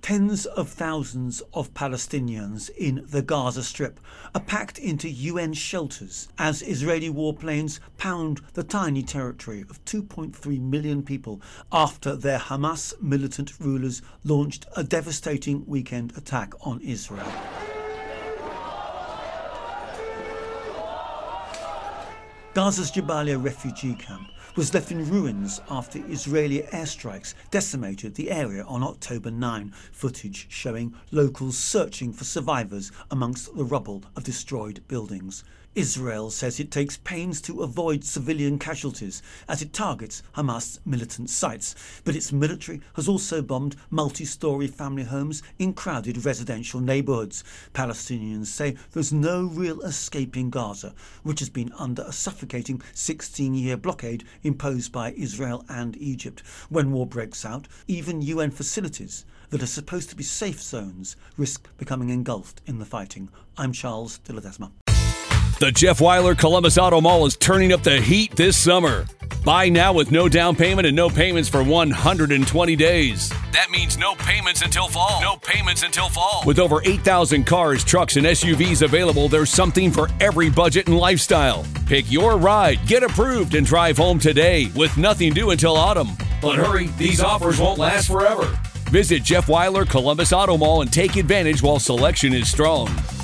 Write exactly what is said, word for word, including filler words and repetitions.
Tens of thousands of Palestinians in the Gaza Strip are packed into U N shelters as Israeli warplanes pound the tiny territory of two point three million people after their Hamas militant rulers launched a devastating weekend attack on Israel. Gaza's Jabalia refugee camp was left in ruins after Israeli airstrikes decimated the area on October ninth, footage showing locals searching for survivors amongst the rubble of destroyed buildings. Israel says it takes pains to avoid civilian casualties as it targets Hamas militant sites, but its military has also bombed multi-storey family homes in crowded residential neighbourhoods. Palestinians say there's no real escape in Gaza, which has been under a suffocating sixteen-year blockade imposed by Israel and Egypt. When war breaks out, even U N facilities that are supposed to be safe zones risk becoming engulfed in the fighting. I'm Charles de Ledesma. The Jeff Weiler Columbus Auto Mall is turning up the heat this summer. Buy now with no down payment and no payments for one hundred twenty days. That means no payments until fall. No payments until fall. With over eight thousand cars, trucks, and S U Vs available, there's something for every budget and lifestyle. Pick your ride, get approved, and drive home today with nothing due until autumn. But hurry, these offers won't last forever. Visit Jeff Weiler Columbus Auto Mall and take advantage while selection is strong.